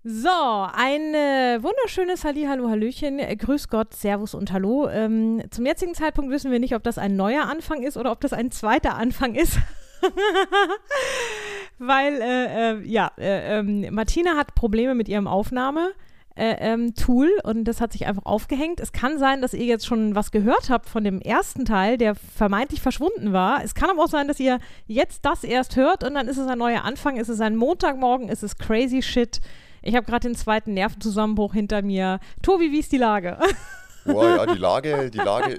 So, ein wunderschönes Hallihallo, Hallöchen, grüß Gott, Servus und Hallo. Zum jetzigen Zeitpunkt wissen wir nicht, ob das ein neuer Anfang ist oder ob das ein zweiter Anfang ist. Weil, Martina hat Probleme mit ihrem Aufnahme-Tool und das hat sich einfach aufgehängt. Es kann sein, dass ihr jetzt schon was gehört habt von dem ersten Teil, der vermeintlich verschwunden war. Es kann aber auch sein, dass ihr jetzt das erst hört und dann ist es ein neuer Anfang, ist es ein Montagmorgen, ist es crazy shit. Ich habe gerade den zweiten Nervenzusammenbruch hinter mir. Tobi, wie ist die Lage? Boah, ja, die Lage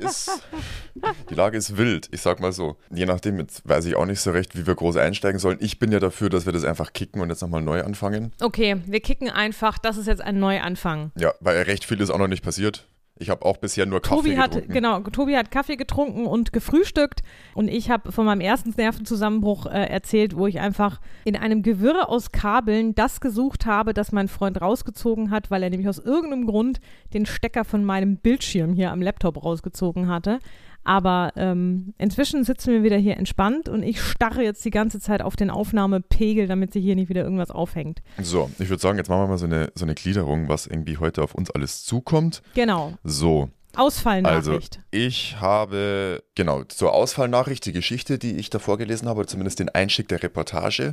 ist wild, ich sag mal so. Je nachdem, jetzt weiß ich auch nicht so recht, wie wir groß einsteigen sollen. Ich bin ja dafür, dass wir das einfach kicken und jetzt nochmal neu anfangen. Okay, wir kicken einfach, das ist jetzt ein Neuanfang. Ja, weil recht viel ist auch noch nicht passiert. Ich habe auch bisher nur Kaffee getrunken. Tobi hat Kaffee getrunken und gefrühstückt und ich habe von meinem ersten Nervenzusammenbruch erzählt, wo ich einfach in einem Gewirr aus Kabeln das gesucht habe, das mein Freund rausgezogen hat, weil er nämlich aus irgendeinem Grund den Stecker von meinem Bildschirm hier am Laptop rausgezogen hatte. Aber inzwischen sitzen wir wieder hier entspannt und ich starre jetzt die ganze Zeit auf den Aufnahmepegel, damit sich hier nicht wieder irgendwas aufhängt. So, ich würde sagen, jetzt machen wir mal so eine Gliederung, was irgendwie heute auf uns alles zukommt. Genau. So. Ausfallnachricht. Also, ich habe, genau, zur Ausfallnachricht, die Geschichte, die ich da vorgelesen habe, oder zumindest den Einstieg der Reportage,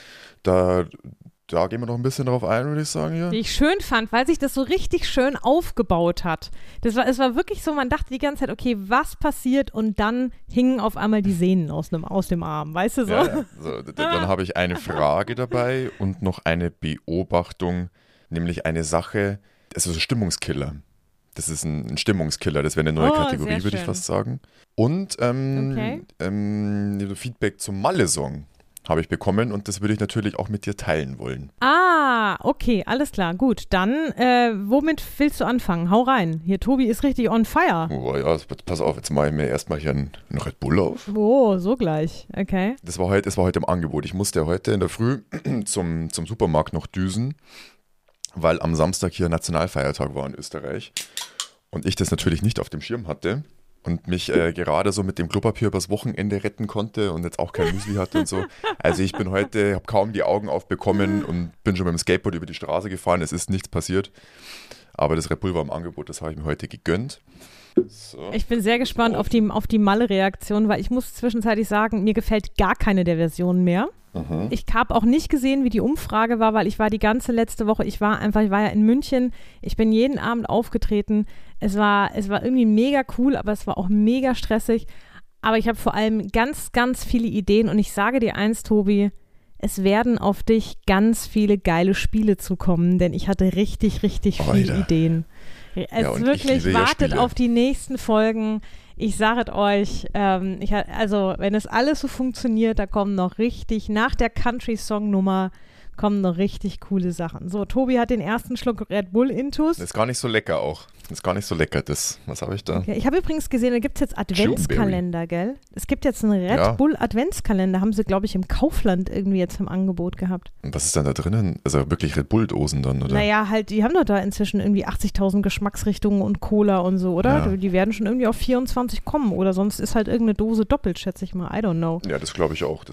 da gehen wir noch ein bisschen drauf ein, würde ich sagen hier. Die ich schön fand, weil sich das so richtig schön aufgebaut hat. Es war wirklich so, man dachte die ganze Zeit, okay, was passiert? Und dann hingen auf einmal die Sehnen aus dem Arm, weißt du so? Ja. So, dann habe ich eine Frage dabei und noch eine Beobachtung, nämlich eine Sache, also so Stimmungskiller. Das ist ein Stimmungskiller, das wäre eine neue Kategorie, würde ich fast sagen. Und Feedback zum Malle-Song habe ich bekommen und das würde ich natürlich auch mit dir teilen wollen. Ah, okay, alles klar, gut. Dann, womit willst du anfangen? Hau rein. Hier, Tobi ist richtig on fire. Oh ja, pass auf, jetzt mache ich mir erstmal hier einen Red Bull auf. Oh, so gleich, okay. Das war heute im Angebot. Ich musste heute in der Früh zum Supermarkt noch düsen, weil am Samstag hier Nationalfeiertag war in Österreich und ich das natürlich nicht auf dem Schirm hatte. Und mich gerade so mit dem Klopapier übers Wochenende retten konnte und jetzt auch kein Müsli hatte und so. Also ich bin heute, habe kaum die Augen aufbekommen und bin schon mit dem Skateboard über die Straße gefahren. Es ist nichts passiert. Aber das Red Bull war im Angebot, das habe ich mir heute gegönnt. So. Ich bin sehr gespannt auf die Malle-Reaktion, weil ich muss zwischenzeitlich sagen, mir gefällt gar keine der Versionen mehr. Mhm. Ich habe auch nicht gesehen, wie die Umfrage war, weil ich war die ganze letzte Woche, ich war ja in München, ich bin jeden Abend aufgetreten. Es war irgendwie mega cool, aber es war auch mega stressig. Aber ich habe vor allem ganz, ganz viele Ideen und ich sage dir eins, Tobi, es werden auf dich ganz viele geile Spiele zukommen, denn ich hatte richtig, richtig viele Ideen. Es wirklich wartet auf die nächsten Folgen. Ich sage es euch, wenn es alles so funktioniert, da kommen noch richtig, nach der Country-Song-Nummer kommen noch richtig coole Sachen. So, Tobi hat den ersten Schluck Red Bull Intus. Das ist gar nicht so lecker auch. Was habe ich da? Okay. Ich habe übrigens gesehen, da gibt es jetzt Adventskalender, gell? Es gibt jetzt einen Red Bull Adventskalender, haben sie, glaube ich, im Kaufland irgendwie jetzt im Angebot gehabt. Und was ist dann da drinnen? Also wirklich Red Bull-Dosen dann, oder? Naja, halt, die haben doch da inzwischen irgendwie 80.000 Geschmacksrichtungen und Cola und so, oder? Ja. Die werden schon irgendwie auf 24 kommen oder sonst ist halt irgendeine Dose doppelt, schätze ich mal. I don't know. Ja, das glaube ich auch.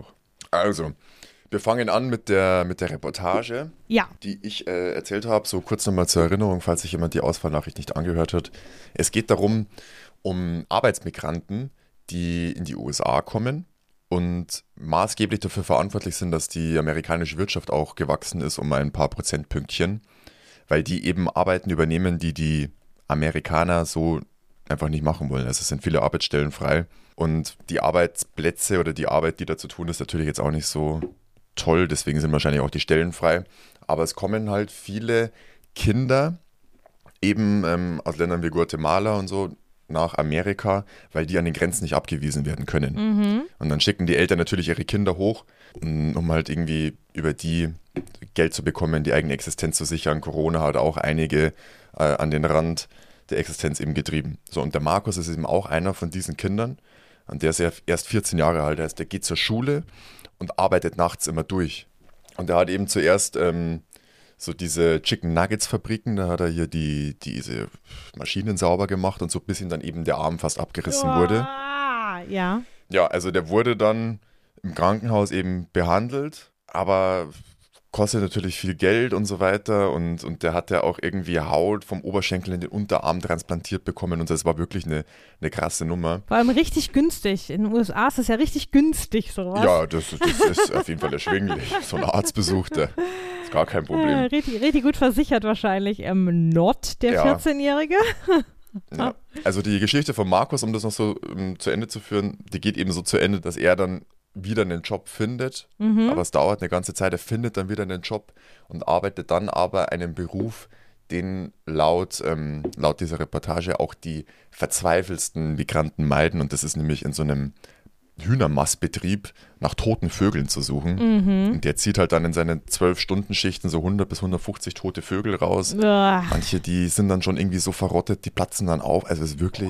Also, wir fangen an mit der Reportage, die ich erzählt habe. So kurz nochmal zur Erinnerung, falls sich jemand die Ausfallnachricht nicht angehört hat. Es geht darum, um Arbeitsmigranten, die in die USA kommen und maßgeblich dafür verantwortlich sind, dass die amerikanische Wirtschaft auch gewachsen ist um ein paar Prozentpünktchen, weil die eben Arbeiten übernehmen, die Amerikaner so einfach nicht machen wollen. Also es sind viele Arbeitsstellen frei und die Arbeitsplätze oder die Arbeit, die da zu tun ist, natürlich jetzt auch nicht so toll, deswegen sind wahrscheinlich auch die Stellen frei. Aber es kommen halt viele Kinder eben aus Ländern wie Guatemala und so nach Amerika, weil die an den Grenzen nicht abgewiesen werden können. Mhm. Und dann schicken die Eltern natürlich ihre Kinder hoch, um halt irgendwie über die Geld zu bekommen, die eigene Existenz zu sichern. Corona hat auch einige an den Rand der Existenz eben getrieben. So, und der Markus ist eben auch einer von diesen Kindern. Und der ist ja erst 14 Jahre alt, heißt, der geht zur Schule und arbeitet nachts immer durch. Und er hat eben zuerst so diese Chicken Nuggets Fabriken, da hat er hier diese Maschinen sauber gemacht und so, bis ihm dann eben der Arm fast abgerissen wurde. Ja. Ja, also der wurde dann im Krankenhaus eben behandelt, aber kostet natürlich viel Geld und so weiter und der hat ja auch irgendwie Haut vom Oberschenkel in den Unterarm transplantiert bekommen und das war wirklich eine krasse Nummer. Vor allem richtig günstig. In den USA ist das ja richtig günstig, sowas. Ja, das ist auf jeden Fall erschwinglich. So ein Arztbesuch, ist gar kein Problem. Ja, richtig gut versichert wahrscheinlich. Not, der 14-Jährige. Ja. Also die Geschichte von Markus, um das noch so zu Ende zu führen, die geht eben so zu Ende, dass er dann wieder einen Job findet, aber es dauert eine ganze Zeit, er findet dann wieder einen Job und arbeitet dann aber einen Beruf, den laut dieser Reportage auch die verzweifelsten Migranten meiden und das ist nämlich in so einem Hühnermastbetrieb nach toten Vögeln zu suchen. Und der zieht halt dann in seinen 12-Stunden-Schichten so 100 bis 150 tote Vögel raus. Manche, die sind dann schon irgendwie so verrottet, die platzen dann auf, also es ist wirklich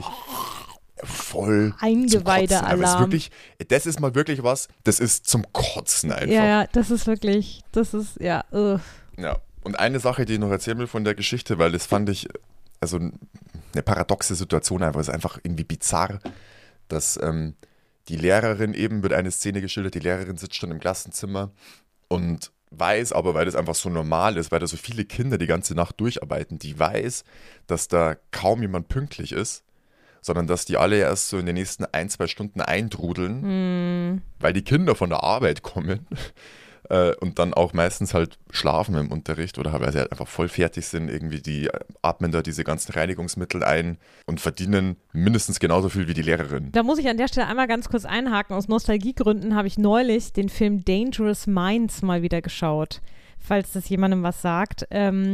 voll Eingeweide-Alarm. Das ist mal wirklich was, das ist zum Kotzen einfach. Ja, das ist wirklich, Ja, und eine Sache, die ich noch erzählen will von der Geschichte, weil das fand ich, also eine paradoxe Situation einfach, es ist einfach irgendwie bizarr, dass die Lehrerin eben, wird eine Szene geschildert, die Lehrerin sitzt schon im Klassenzimmer und weiß aber, weil das einfach so normal ist, weil da so viele Kinder die ganze Nacht durcharbeiten, die weiß, dass da kaum jemand pünktlich ist, sondern dass die alle erst so in den nächsten 1-2 Stunden eintrudeln, weil die Kinder von der Arbeit kommen und dann auch meistens halt schlafen im Unterricht oder weil sie halt einfach voll fertig sind, irgendwie die atmen da diese ganzen Reinigungsmittel ein und verdienen mindestens genauso viel wie die Lehrerin. Da muss ich an der Stelle einmal ganz kurz einhaken. Aus Nostalgiegründen habe ich neulich den Film Dangerous Minds mal wieder geschaut, falls das jemandem was sagt.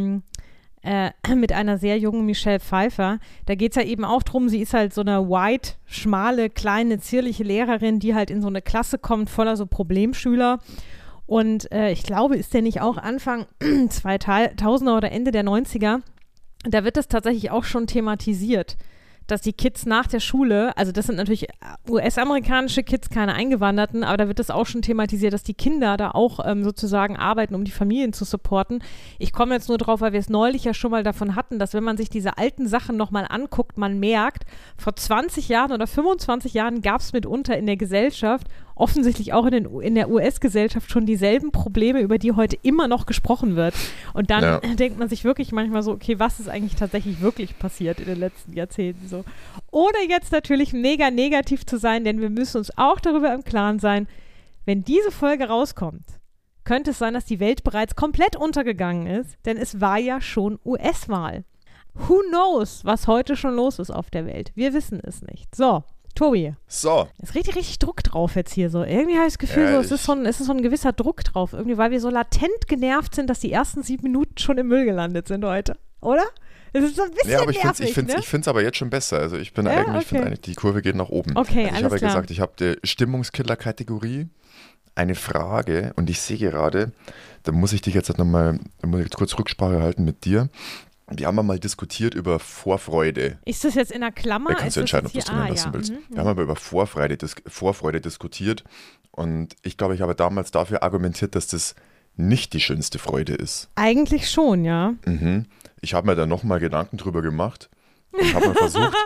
Mit einer sehr jungen Michelle Pfeiffer. Da geht es ja eben auch drum, sie ist halt so eine white, schmale, kleine, zierliche Lehrerin, die halt in so eine Klasse kommt, voller so Problemschüler. Und ich glaube, ist der nicht auch Anfang 2000er oder Ende der 90er? Da wird das tatsächlich auch schon thematisiert, dass die Kids nach der Schule, also das sind natürlich US-amerikanische Kids, keine Eingewanderten, aber da wird das auch schon thematisiert, dass die Kinder da auch sozusagen arbeiten, um die Familien zu supporten. Ich komme jetzt nur drauf, weil wir es neulich ja schon mal davon hatten, dass wenn man sich diese alten Sachen nochmal anguckt, man merkt, vor 20 Jahren oder 25 Jahren gab es mitunter in der Gesellschaft, offensichtlich auch in der US-Gesellschaft schon dieselben Probleme, über die heute immer noch gesprochen wird. Und dann denkt man sich wirklich manchmal so, okay, was ist eigentlich tatsächlich wirklich passiert in den letzten Jahrzehnten so? Oder jetzt natürlich mega negativ zu sein, denn wir müssen uns auch darüber im Klaren sein, wenn diese Folge rauskommt, könnte es sein, dass die Welt bereits komplett untergegangen ist, denn es war ja schon US-Wahl. Who knows, was heute schon los ist auf der Welt? Wir wissen es nicht. So, Tobi. So. Es ist richtig Druck drauf jetzt hier so. Irgendwie habe ich das Gefühl, es ist so ein gewisser Druck drauf. Irgendwie, weil wir so latent genervt sind, dass die ersten 7 Minuten schon im Müll gelandet sind heute. Oder? Das ist so ein bisschen nervig, ich finde es aber jetzt schon besser. Also ich bin finde die Kurve geht nach oben. Okay, also ich habe ja gesagt, ich habe die Stimmungskiller-Kategorie, eine Frage und ich sehe gerade, da muss ich kurz Rücksprache halten mit dir. Wir haben mal diskutiert über Vorfreude. Ist das jetzt in der Klammer? Da kannst du entscheiden, ob du es drin lassen willst. Wir haben aber über Vorfreude diskutiert und ich glaube, ich habe damals dafür argumentiert, dass das nicht die schönste Freude ist. Eigentlich schon, ja. Ich habe mir da nochmal Gedanken drüber gemacht und habe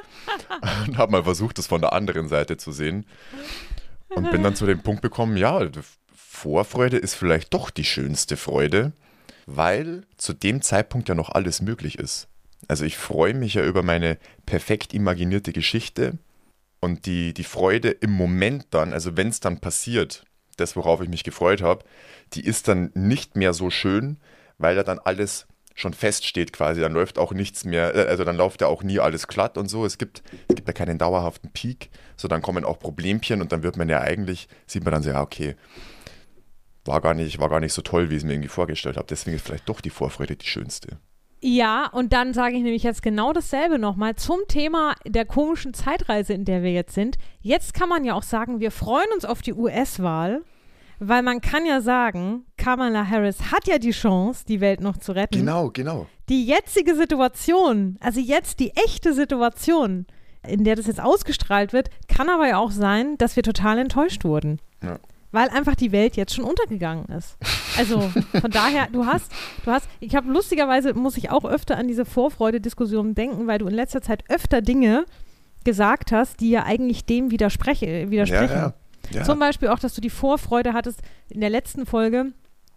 mal versucht, das von der anderen Seite zu sehen und bin dann zu dem Punkt gekommen, ja, Vorfreude ist vielleicht doch die schönste Freude, weil zu dem Zeitpunkt ja noch alles möglich ist. Also ich freue mich ja über meine perfekt imaginierte Geschichte und die Freude im Moment dann, also wenn es dann passiert, das, worauf ich mich gefreut habe, die ist dann nicht mehr so schön, weil da dann alles schon feststeht quasi. Dann läuft auch nichts mehr, also dann läuft ja auch nie alles glatt und so. Es gibt ja keinen dauerhaften Peak, so dann kommen auch Problemchen und dann wird man ja eigentlich, sieht man dann so, ja okay, war gar nicht so toll, wie ich es mir irgendwie vorgestellt habe. Deswegen ist vielleicht doch die Vorfreude die schönste. Ja, und dann sage ich nämlich jetzt genau dasselbe nochmal zum Thema der komischen Zeitreise, in der wir jetzt sind. Jetzt kann man ja auch sagen, wir freuen uns auf die US-Wahl, weil man kann ja sagen, Kamala Harris hat ja die Chance, die Welt noch zu retten. Genau. Die jetzige Situation, also jetzt die echte Situation, in der das jetzt ausgestrahlt wird, kann aber ja auch sein, dass wir total enttäuscht wurden. Ja. Weil einfach die Welt jetzt schon untergegangen ist. Also von daher, ich habe lustigerweise, muss ich auch öfter an diese Vorfreude-Diskussion denken, weil du in letzter Zeit öfter Dinge gesagt hast, die ja eigentlich dem widersprechen. Ja. Zum Beispiel auch, dass du die Vorfreude hattest in der letzten Folge,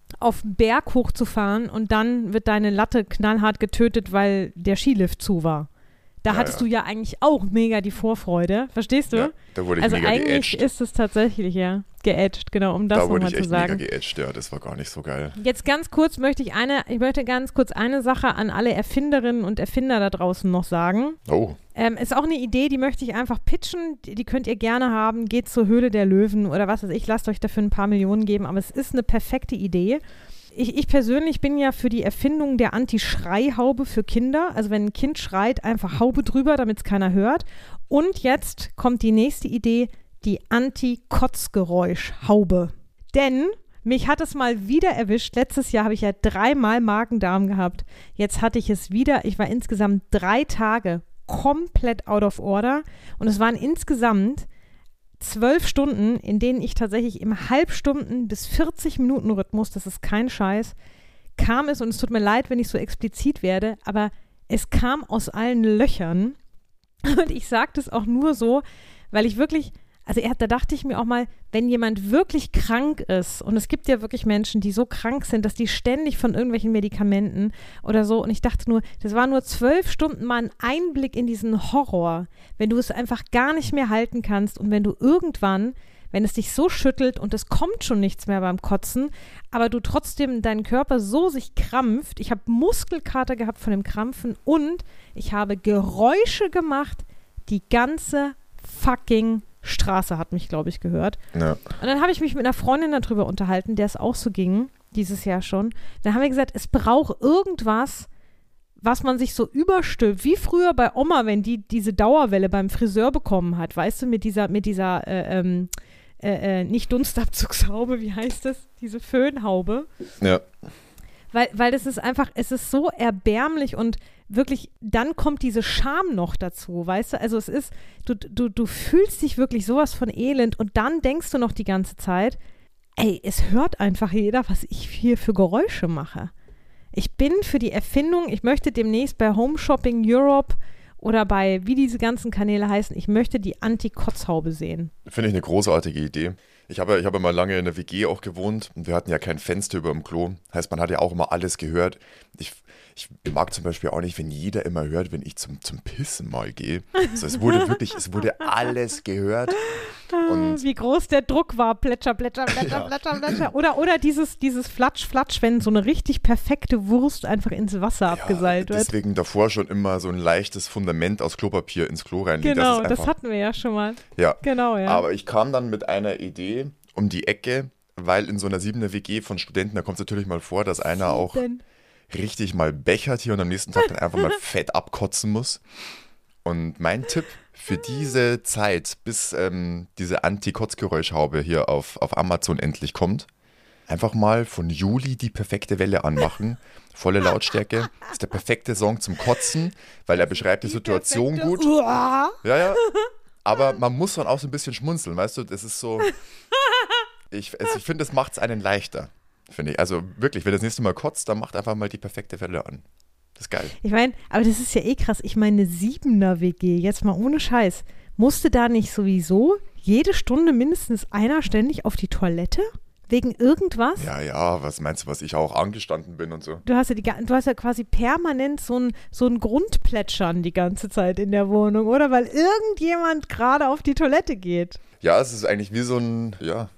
auf den Berg hochzufahren und dann wird deine Latte knallhart getötet, weil der Skilift zu war. Da hattest du ja eigentlich auch mega die Vorfreude, verstehst du? Ja, da wurde ich mega geätscht. Also eigentlich ist es tatsächlich, geätscht, genau, um das nochmal zu sagen. Da wurde ich echt mega geätscht, ja, das war gar nicht so geil. Jetzt ganz kurz möchte ganz kurz eine Sache an alle Erfinderinnen und Erfinder da draußen noch sagen. Oh. Ist auch eine Idee, die möchte ich einfach pitchen, die könnt ihr gerne haben, geht zur Höhle der Löwen oder was weiß ich, lasst euch dafür ein paar Millionen geben, aber es ist eine perfekte Idee. Ich persönlich bin ja für die Erfindung der Anti-Schrei-Haube für Kinder. Also wenn ein Kind schreit, einfach Haube drüber, damit es keiner hört. Und jetzt kommt die nächste Idee, die Anti-Kotzgeräusch-Haube. Denn mich hat es mal wieder erwischt. Letztes Jahr habe ich ja 3-mal Magen-Darm gehabt. Jetzt hatte ich es wieder. Ich war insgesamt 3 Tage komplett out of order. Und es waren insgesamt 12 Stunden, in denen ich tatsächlich im Halbstunden- bis 40-Minuten-Rhythmus, das ist kein Scheiß, kam es, und es tut mir leid, wenn ich so explizit werde, aber es kam aus allen Löchern. Und ich sage das auch nur so, weil ich wirklich, also da dachte ich mir auch mal, wenn jemand wirklich krank ist, und es gibt ja wirklich Menschen, die so krank sind, dass die ständig von irgendwelchen Medikamenten oder so, und ich dachte nur, das war nur 12 Stunden mal ein Einblick in diesen Horror, wenn du es einfach gar nicht mehr halten kannst und wenn du irgendwann, wenn es dich so schüttelt und es kommt schon nichts mehr beim Kotzen, aber du trotzdem deinen Körper so sich krampft, ich habe Muskelkater gehabt von dem Krampfen und ich habe Geräusche gemacht, die ganze fucking Straße hat mich, glaube ich, gehört. Ja. Und dann habe ich mich mit einer Freundin darüber unterhalten, der es auch so ging, dieses Jahr schon. Dann haben wir gesagt, es braucht irgendwas, was man sich so überstülpt, wie früher bei Oma, wenn die diese Dauerwelle beim Friseur bekommen hat, weißt du, mit dieser nicht Dunstabzugshaube, wie heißt das? Diese Föhnhaube. Ja. Weil das ist einfach, es ist so erbärmlich und wirklich, dann kommt diese Scham noch dazu, weißt du? Also es ist, du fühlst dich wirklich sowas von elend und dann denkst du noch die ganze Zeit, ey, es hört einfach jeder, was ich hier für Geräusche mache. Ich bin für die Erfindung, ich möchte demnächst bei Home Shopping Europe oder bei, wie diese ganzen Kanäle heißen, ich möchte die Anti-Kotzhaube sehen. Finde ich eine großartige Idee. Ich habe mal lange in der WG auch gewohnt und wir hatten ja kein Fenster über dem Klo. Heißt, man hat ja auch immer alles gehört. Ich mag zum Beispiel auch nicht, wenn jeder immer hört, wenn ich zum Pissen mal gehe. Also es wurde alles gehört. Und wie groß der Druck war, plätscher, plätscher, plätscher, plätscher, plätscher. Oder dieses Flatsch, Flatsch, wenn so eine richtig perfekte Wurst einfach ins Wasser abgeseilt wird. Deswegen davor schon immer so ein leichtes Fundament aus Klopapier ins Klo reinlegen. Genau, das hatten wir ja schon mal. Ja, genau, ja. Aber ich kam dann mit einer Idee um die Ecke, weil in so einer 7er WG von Studenten, da kommt es natürlich mal vor, dass einer auch richtig mal bechert hier und am nächsten Tag dann einfach mal fett abkotzen muss. Und mein Tipp für diese Zeit, bis diese Anti-Kotzgeräuschhaube hier auf Amazon endlich kommt, einfach mal von Juli die perfekte Welle anmachen. Volle Lautstärke. Das ist der perfekte Song zum Kotzen, weil er beschreibt die Situation gut. Ja. Aber man muss dann auch so ein bisschen schmunzeln, weißt du? Das ist so. Ich finde, das macht es einen leichter. Finde ich. Also wirklich, wenn das nächste Mal kotzt, dann macht einfach mal die perfekte Welle an. Das ist geil. Ich meine, aber das ist ja eh krass. Ich meine, eine 7er-WG, jetzt mal ohne Scheiß, musste da nicht sowieso jede Stunde mindestens einer ständig auf die Toilette? Wegen irgendwas? Ja, was meinst du, was ich auch angestanden bin und so? Du hast ja quasi permanent so ein Grundplätschern die ganze Zeit in der Wohnung, oder? Weil irgendjemand gerade auf die Toilette geht. Ja, es ist eigentlich wie so ein,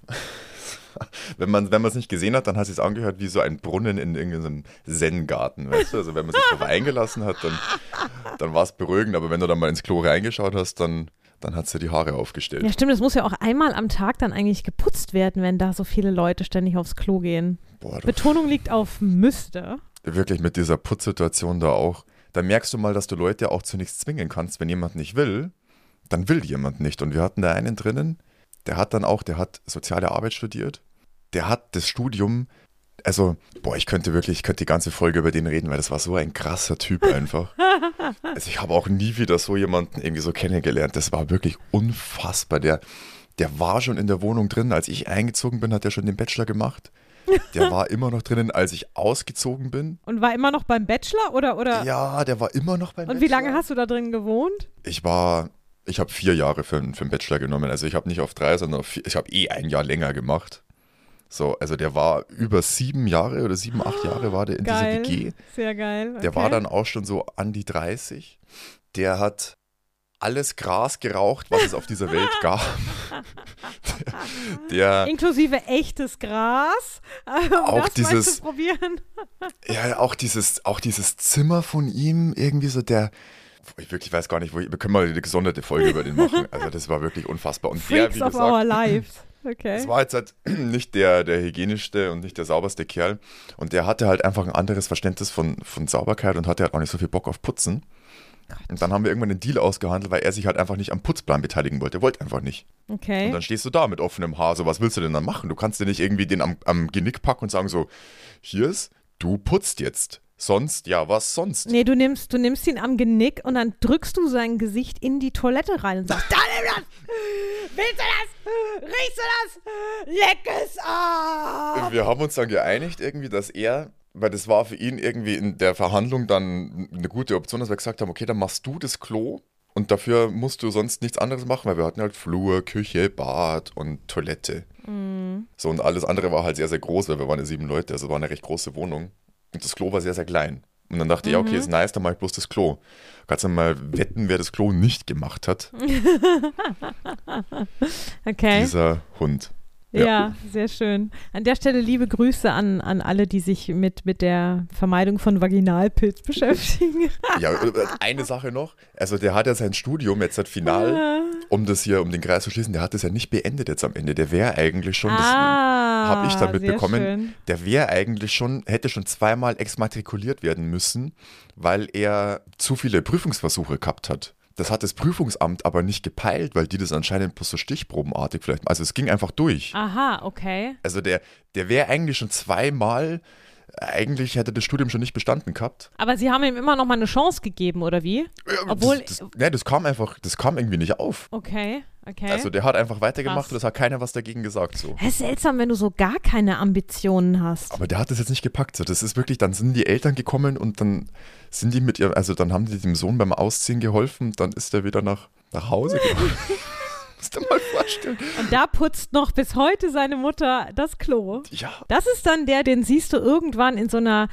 wenn man es nicht gesehen hat, dann hat es sich angehört wie so ein Brunnen in irgendeinem Zen-Garten, weißt du? Also wenn man sich darauf eingelassen hat, dann war es beruhigend, aber wenn du dann mal ins Klo reingeschaut hast, dann hat sie die Haare aufgestellt. Ja, stimmt, das muss ja auch einmal am Tag dann eigentlich geputzt werden, wenn da so viele Leute ständig aufs Klo gehen. Betonung liegt auf müsste. Wirklich mit dieser Putzsituation da auch. Da merkst du mal, dass du Leute auch zu nichts zwingen kannst. Wenn jemand nicht will, dann will jemand nicht. Und wir hatten da einen drinnen, der hat soziale Arbeit studiert. Der hat das Studium, also, ich könnte die ganze Folge über den reden, weil das war so ein krasser Typ einfach. Also ich habe auch nie wieder so jemanden irgendwie so kennengelernt. Das war wirklich unfassbar. Der war schon in der Wohnung drin, als ich eingezogen bin, hat er schon den Bachelor gemacht. Der war immer noch drinnen, als ich ausgezogen bin. Und war immer noch beim Bachelor, oder? Ja, der war immer noch beim Bachelor. Und wie lange hast du da drin gewohnt? Ich habe 4 Jahre für den Bachelor genommen. Also ich habe nicht auf 3, sondern ich habe ein Jahr länger gemacht. So, also der war über 7 Jahre oder 7, 8 Jahre war der in dieser WG. Sehr geil. Okay. Der war dann auch schon so an die 30. Der hat alles Gras geraucht, was es auf dieser Welt gab. Inklusive echtes Gras. Auch das dieses, mal zu probieren. Ja, auch dieses Zimmer von ihm, irgendwie so ich wirklich weiß gar nicht, wir können mal eine gesonderte Folge über den machen. Also das war wirklich unfassbar. Und Freaks der, wie of gesagt, our lives. Okay. Das war jetzt halt nicht der hygienischste und nicht der sauberste Kerl. Und der hatte halt einfach ein anderes Verständnis von Sauberkeit und hatte halt auch nicht so viel Bock auf Putzen. Gott. Und dann haben wir irgendwann den Deal ausgehandelt, weil er sich halt einfach nicht am Putzplan beteiligen wollte. Er wollte einfach nicht. Okay. Und dann stehst du da mit offenem Haar. So, was willst du denn dann machen? Du kannst dir nicht irgendwie den am Genick packen und sagen so, du putzt jetzt. Sonst, ja, was sonst? Nee, du nimmst ihn am Genick und dann drückst du sein Gesicht in die Toilette rein und sagst, da nimm das! Willst du das? Riechst du das? Leck es ab! Wir haben uns dann geeinigt irgendwie, dass weil das war für ihn irgendwie in der Verhandlung dann eine gute Option, dass wir gesagt haben, okay, dann machst du das Klo und dafür musst du sonst nichts anderes machen, weil wir hatten halt Flur, Küche, Bad und Toilette. Mhm. So, und alles andere war halt sehr, sehr groß, weil wir waren ja 7 Leute, also war eine recht große Wohnung. Und das Klo war sehr, sehr klein. Und dann dachte ich, okay, ist nice, dann mach ich bloß das Klo. Kannst du mal wetten, wer das Klo nicht gemacht hat? Okay. Dieser Hund. Ja, sehr schön. An der Stelle liebe Grüße an alle, die sich mit der Vermeidung von Vaginalpilz beschäftigen. Ja, eine Sache noch. Also der hat ja sein Studium jetzt final, um den Kreis zu schließen, der hat das ja nicht beendet jetzt am Ende. Der wäre eigentlich schon, das habe ich dann mitbekommen, der wäre eigentlich hätte schon 2-mal exmatrikuliert werden müssen, weil er zu viele Prüfungsversuche gehabt hat. Das hat das Prüfungsamt aber nicht gepeilt, weil die das anscheinend bloß so stichprobenartig vielleicht, also es ging einfach durch. Aha, okay. Also der wäre eigentlich schon 2-mal, eigentlich hätte das Studium schon nicht bestanden gehabt. Aber sie haben ihm immer noch mal eine Chance gegeben, oder wie? Obwohl das kam irgendwie nicht auf. Okay. Also der hat einfach weitergemacht und es hat keiner was dagegen gesagt. So. Das ist seltsam, wenn du so gar keine Ambitionen hast. Aber der hat das jetzt nicht gepackt. So. Das ist wirklich, dann sind die Eltern gekommen und dann sind die dann haben die dem Sohn beim Ausziehen geholfen, dann ist er wieder nach Hause gekommen. Musst du mal vorstellen. Und da putzt noch bis heute seine Mutter das Klo. Ja. Das ist dann den siehst du irgendwann in so einer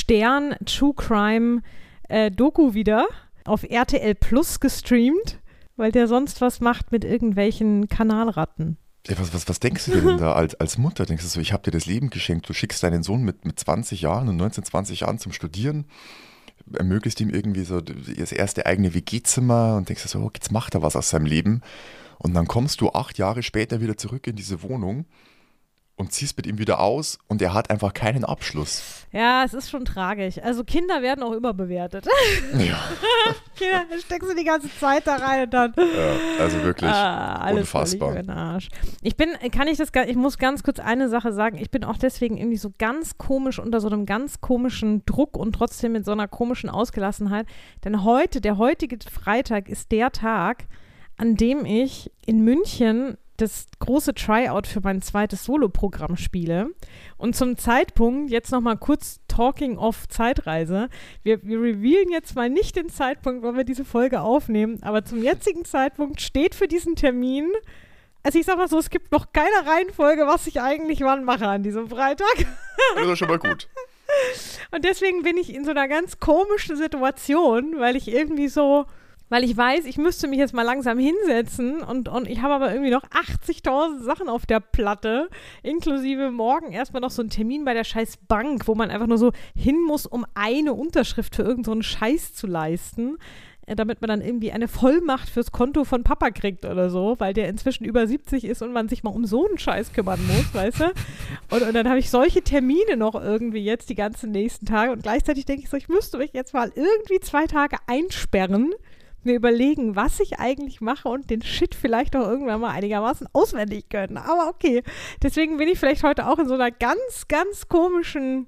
Stern-True-Crime-Doku wieder auf RTL Plus gestreamt. Weil der sonst was macht mit irgendwelchen Kanalratten. Ja, was denkst du denn da als Mutter? Denkst du so, ich habe dir das Leben geschenkt, du schickst deinen Sohn mit 20 Jahren und 19, 20 Jahren zum Studieren, ermöglicht ihm irgendwie so das erste eigene WG-Zimmer und denkst du so, jetzt macht er was aus seinem Leben. Und dann kommst du 8 Jahre später wieder zurück in diese Wohnung und ziehst mit ihm wieder aus und er hat einfach keinen Abschluss. Ja, es ist schon tragisch. Also Kinder werden auch überbewertet. Ja. Kinder, da steckst du die ganze Zeit da rein und dann. Ja, also wirklich alles unfassbar. Völlig über den Arsch. Ich muss ganz kurz eine Sache sagen. Ich bin auch deswegen irgendwie so ganz komisch unter so einem ganz komischen Druck und trotzdem mit so einer komischen Ausgelassenheit. Denn der heutige Freitag ist der Tag, an dem ich in München das große Tryout für mein zweites Solo-Programm spiele. Und zum Zeitpunkt, jetzt nochmal kurz Talking of Zeitreise, wir revealen jetzt mal nicht den Zeitpunkt, wann wir diese Folge aufnehmen, aber zum jetzigen Zeitpunkt steht für diesen Termin, also ich sag mal so, es gibt noch keine Reihenfolge, was ich eigentlich wann mache an diesem Freitag. Das ist schon mal gut. Und deswegen bin ich in so einer ganz komischen Situation, weil ich weiß, ich müsste mich jetzt mal langsam hinsetzen und ich habe aber irgendwie noch 80.000 Sachen auf der Platte, inklusive morgen erstmal noch so einen Termin bei der scheiß Bank, wo man einfach nur so hin muss, um eine Unterschrift für irgend so einen Scheiß zu leisten, damit man dann irgendwie eine Vollmacht fürs Konto von Papa kriegt oder so, weil der inzwischen über 70 ist und man sich mal um so einen Scheiß kümmern muss, weißt du? Und dann habe ich solche Termine noch irgendwie jetzt die ganzen nächsten Tage und gleichzeitig denke ich so, ich müsste mich jetzt mal irgendwie 2 Tage einsperren, mir überlegen, was ich eigentlich mache und den Shit vielleicht auch irgendwann mal einigermaßen auswendig können. Aber okay, deswegen bin ich vielleicht heute auch in so einem ganz komischen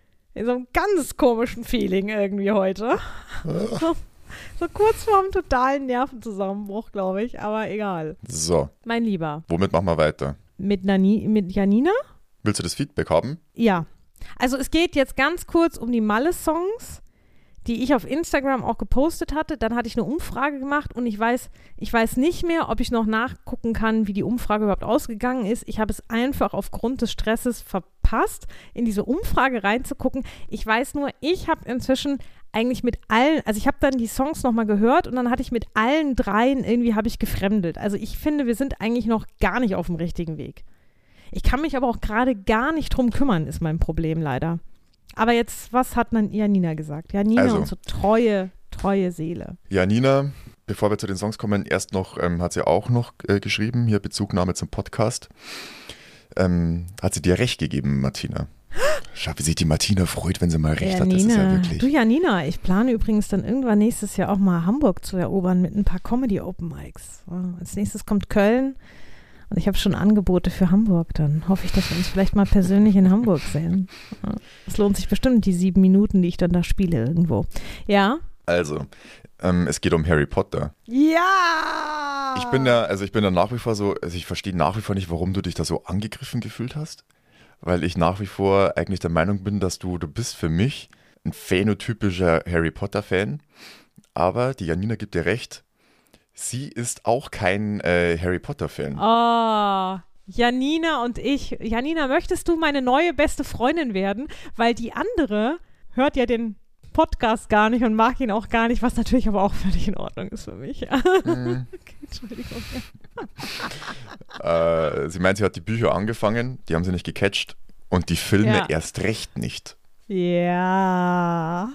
Feeling irgendwie heute. So kurz vorm totalen Nervenzusammenbruch, glaube ich, aber egal. So. Mein Lieber. Womit machen wir weiter? Mit Janina? Willst du das Feedback haben? Ja. Also es geht jetzt ganz kurz um die Malle-Songs, die ich auf Instagram auch gepostet hatte. Dann hatte ich eine Umfrage gemacht und ich weiß nicht mehr, ob ich noch nachgucken kann, wie die Umfrage überhaupt ausgegangen ist. Ich habe es einfach aufgrund des Stresses verpasst, in diese Umfrage reinzugucken. Ich weiß nur, ich habe inzwischen eigentlich mit allen, also ich habe dann die Songs nochmal gehört und dann hatte ich mit allen dreien irgendwie habe ich gefremdelt. Also ich finde, wir sind eigentlich noch gar nicht auf dem richtigen Weg. Ich kann mich aber auch gerade gar nicht drum kümmern, ist mein Problem leider. Aber jetzt, was hat dann Janina gesagt? Janina, also, unsere treue Seele. Janina, bevor wir zu den Songs kommen, erst noch, hat sie auch noch geschrieben, hier Bezugnahme zum Podcast. Hat sie dir recht gegeben, Martina? Schau, wie sich die Martina freut, wenn sie mal recht hat. Das ist ja wirklich. Du, Janina, ich plane übrigens dann irgendwann nächstes Jahr auch mal Hamburg zu erobern mit ein paar Comedy-Open-Mics. Als nächstes kommt Köln. Und ich habe schon Angebote für Hamburg. Dann hoffe ich, dass wir uns vielleicht mal persönlich in Hamburg sehen. Es lohnt sich bestimmt, die 7 Minuten, die ich dann da spiele irgendwo. Ja? Also, es geht um Harry Potter. Ja! Ich bin da nach wie vor so, also ich verstehe nach wie vor nicht, warum du dich da so angegriffen gefühlt hast. Weil ich nach wie vor eigentlich der Meinung bin, dass du bist für mich ein phänotypischer Harry Potter-Fan. Aber die Janina gibt dir recht. Sie ist auch kein Harry Potter-Fan. Oh, Janina und ich. Janina, möchtest du meine neue beste Freundin werden? Weil die andere hört ja den Podcast gar nicht und mag ihn auch gar nicht, was natürlich aber auch völlig in Ordnung ist für mich. Okay, Entschuldigung. Sie meint, sie hat die Bücher angefangen, die haben sie nicht gecatcht und die Filme erst recht nicht. Ja.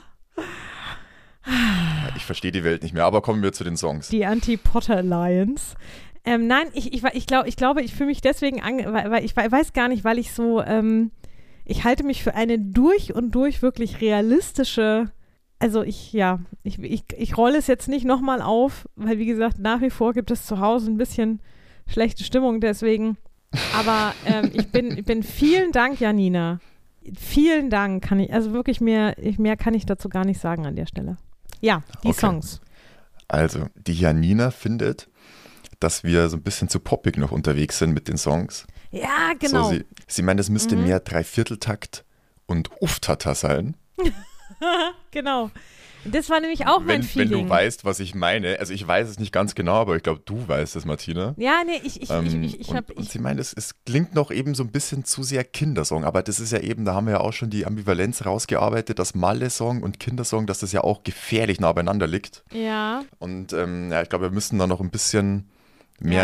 Ich verstehe die Welt nicht mehr, aber kommen wir zu den Songs. Die Anti-Potter Alliance. Nein, ich glaube, ich fühle mich deswegen weil ich weiß gar nicht, weil ich so, ich halte mich für eine durch und durch wirklich realistische, also ich rolle es jetzt nicht nochmal auf, weil wie gesagt, nach wie vor gibt es zu Hause ein bisschen schlechte Stimmung, deswegen, aber ich bin vielen Dank, Janina. Vielen Dank, kann ich, also wirklich mehr kann ich dazu gar nicht sagen an der Stelle. Ja, die Songs. Also, die Janina findet, dass wir so ein bisschen zu poppig noch unterwegs sind mit den Songs. Ja, genau. So, sie meint, es müsste mehr Dreivierteltakt und Uftata sein. Genau. Das war nämlich auch mein Feeling. Wenn du weißt, was ich meine. Also ich weiß es nicht ganz genau, aber ich glaube, du weißt es, Martina. Ja, nee, ich Und sie meint, es klingt noch eben so ein bisschen zu sehr Kindersong. Aber das ist ja eben, da haben wir ja auch schon die Ambivalenz rausgearbeitet, dass Malle-Song und Kindersong, dass das ja auch gefährlich nah beieinander liegt. Ja. Und ich glaube, wir müssen da noch ein bisschen mehr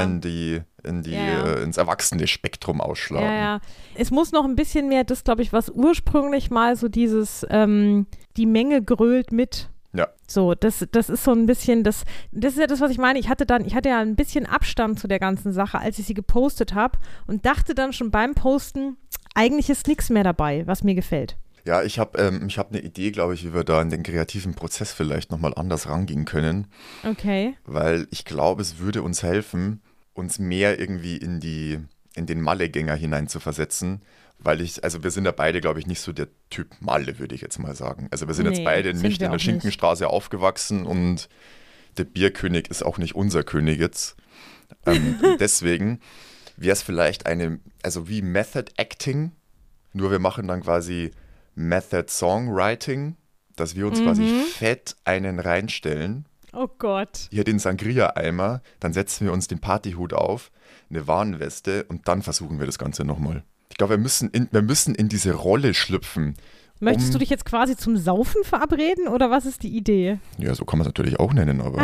ins erwachsene Spektrum ausschlagen. Ja. Es muss noch ein bisschen mehr, das glaube ich, was ursprünglich mal so dieses, die Menge grölt mit. Ja. So, das ist so ein bisschen, das ist ja das, was ich meine. Ich hatte ja ein bisschen Abstand zu der ganzen Sache, als ich sie gepostet habe und dachte dann schon beim Posten, eigentlich ist nichts mehr dabei, was mir gefällt. Ja, ich hab eine Idee, glaube ich, wie wir da in den kreativen Prozess vielleicht nochmal anders rangehen können. Okay. Weil ich glaube, es würde uns helfen, uns mehr irgendwie in den Malle-Gänger hinein zu versetzen. Weil wir sind ja beide, glaube ich, nicht so der Typ Malle, würde ich jetzt mal sagen. Also wir sind jetzt beide nicht in der Schinkenstraße aufgewachsen und der Bierkönig ist auch nicht unser König jetzt. Deswegen wäre es vielleicht wie Method Acting, nur wir machen dann quasi Method Songwriting, dass wir uns quasi fett einen reinstellen. Oh Gott. Hier den Sangria-Eimer, dann setzen wir uns den Partyhut auf, eine Warnweste und dann versuchen wir das Ganze nochmal. Ich glaube, wir müssen in diese Rolle schlüpfen. Möchtest du dich jetzt quasi zum Saufen verabreden oder was ist die Idee? Ja, so kann man es natürlich auch nennen, aber...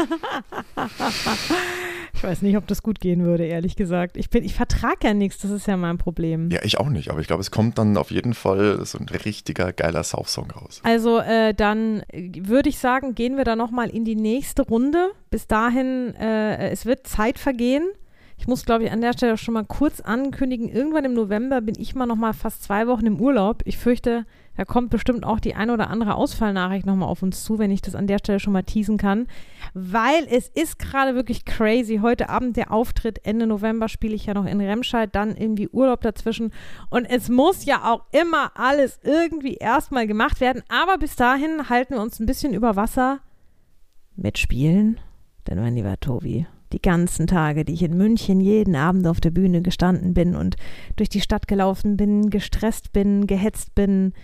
Ich weiß nicht, ob das gut gehen würde, ehrlich gesagt. Ich vertrage ja nichts, das ist ja mein Problem. Ja, ich auch nicht, aber ich glaube, es kommt dann auf jeden Fall so ein richtiger geiler Saufsong raus. Also dann würde ich sagen, gehen wir da nochmal in die nächste Runde. Bis dahin, es wird Zeit vergehen. Ich muss, glaube ich, an der Stelle schon mal kurz ankündigen, irgendwann im November bin ich mal noch mal fast 2 Wochen im Urlaub. Ich fürchte, da kommt bestimmt auch die ein oder andere Ausfallnachricht noch mal auf uns zu, wenn ich das an der Stelle schon mal teasen kann. Weil es ist gerade wirklich crazy. Heute Abend der Auftritt, Ende November spiele ich ja noch in Remscheid, dann irgendwie Urlaub dazwischen. Und es muss ja auch immer alles irgendwie erstmal gemacht werden. Aber bis dahin halten wir uns ein bisschen über Wasser mit Spielen. Denn mein lieber Tobi, die ganzen Tage, die ich in München jeden Abend auf der Bühne gestanden bin und durch die Stadt gelaufen bin, gestresst bin, gehetzt bin,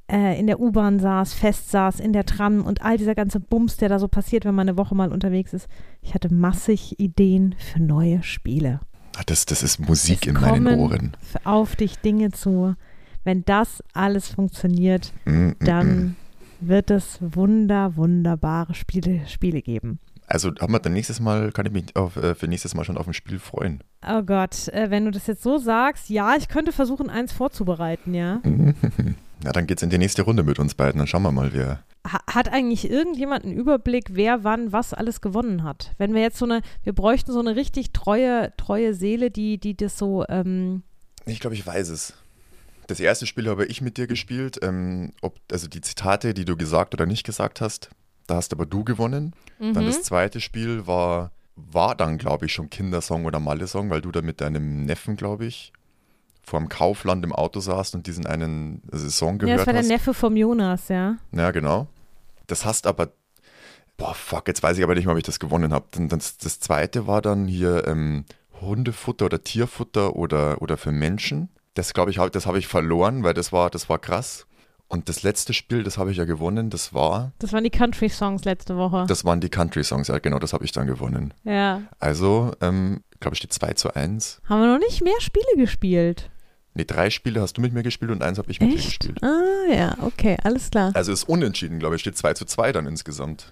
in der U-Bahn saß, fest saß, in der Tram und all dieser ganze Bums, der da so passiert, wenn man eine Woche mal unterwegs ist. Ich hatte massig Ideen für neue Spiele. Das ist Musik in meinen Ohren. Auf dich Dinge zu. Wenn das alles funktioniert, dann wird es wunderbare Spiele geben. Also haben wir dann nächstes Mal, kann ich mich für nächstes Mal schon auf ein Spiel freuen. Oh Gott, wenn du das jetzt so sagst, ja, ich könnte versuchen, eins vorzubereiten, ja. Na, dann geht's in die nächste Runde mit uns beiden, dann schauen wir mal, wer. Hat eigentlich irgendjemand einen Überblick, wer wann was alles gewonnen hat? Wenn wir jetzt wir bräuchten so eine richtig treue Seele, die das so, Ich glaube, ich weiß es. Das erste Spiel habe ich mit dir gespielt, also die Zitate, die du gesagt oder nicht gesagt hast, da hast aber du gewonnen. Dann das zweite Spiel war dann, glaube ich, schon Kindersong oder Malle-Song, weil du da mit deinem Neffen, glaube ich, vorm Kaufland im Auto saßt und diesen einen Song gehört hast. Ja, das war der Neffe vom Jonas, ja. Ja, genau. Das hast aber, jetzt weiß ich aber nicht mehr, ob ich das gewonnen habe. Das zweite war dann hier Hundefutter oder Tierfutter oder für Menschen. Das glaube ich, das habe ich verloren, weil das war krass. Und das letzte Spiel, das habe ich ja gewonnen, das waren die Country-Songs letzte Woche. Das waren die Country-Songs, ja genau, das habe ich dann gewonnen. Ja. Also, glaube ich, steht 2:1. Haben wir noch nicht mehr Spiele gespielt? Nee, 3 Spiele hast du mit mir gespielt und 1 habe ich mit dir gespielt. Ah ja, okay, alles klar. Also ist unentschieden, glaube ich, steht 2:2 dann insgesamt.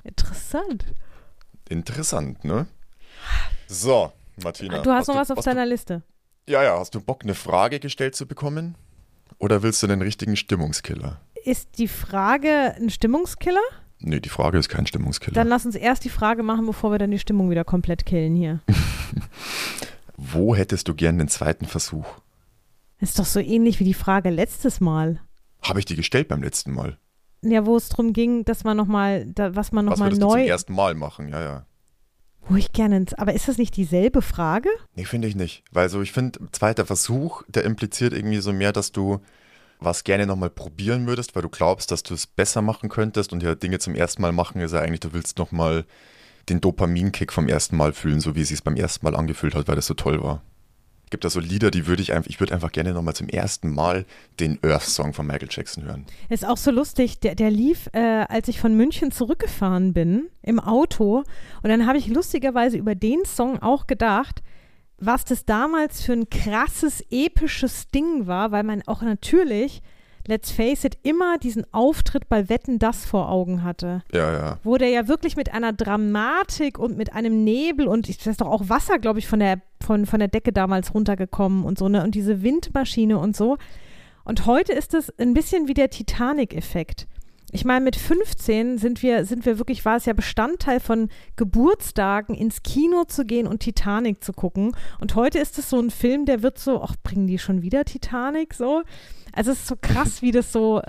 Interessant, ne? So, Martina. Du hast noch was auf deiner Liste. Ja, hast du Bock, eine Frage gestellt zu bekommen? Oder willst du den richtigen Stimmungskiller? Ist die Frage ein Stimmungskiller? Nee, die Frage ist kein Stimmungskiller. Dann lass uns erst die Frage machen, bevor wir dann die Stimmung wieder komplett killen hier. Wo hättest du gern den zweiten Versuch? Ist doch so ähnlich wie die Frage letztes Mal. Habe ich die gestellt beim letzten Mal? Ja, wo es darum ging, dass man nochmal, was man nochmal neu... Was würdest du zum ersten Mal machen, ja. Wo ich gerne aber ist das nicht dieselbe Frage? Nee, finde ich nicht. Weil ich finde, zweiter Versuch, der impliziert irgendwie so mehr, dass du was gerne nochmal probieren würdest, weil du glaubst, dass du es besser machen könntest und ja Dinge zum ersten Mal machen ist ja eigentlich, du willst nochmal den Dopaminkick vom ersten Mal fühlen, so wie es sich beim ersten Mal angefühlt hat, weil das so toll war. Es gibt da so Lieder, ich würde einfach gerne nochmal zum ersten Mal den Earth-Song von Michael Jackson hören. Ist auch so lustig, der lief, als ich von München zurückgefahren bin, im Auto. Und dann habe ich lustigerweise über den Song auch gedacht, was das damals für ein krasses, episches Ding war, weil man auch natürlich, let's face it, immer diesen Auftritt bei Wetten, das vor Augen hatte. Ja. Wo der ja wirklich mit einer Dramatik und mit einem Nebel und ich weiß doch auch Wasser, glaube ich, von der Decke damals runtergekommen und so, ne? Und diese Windmaschine und so. Und heute ist es ein bisschen wie der Titanic-Effekt. Ich meine, mit 15 sind wir wirklich, war es ja Bestandteil von Geburtstagen, ins Kino zu gehen und Titanic zu gucken. Und heute ist es so ein Film, der wird so, ach, bringen die schon wieder Titanic so? Also es ist so krass, wie das so,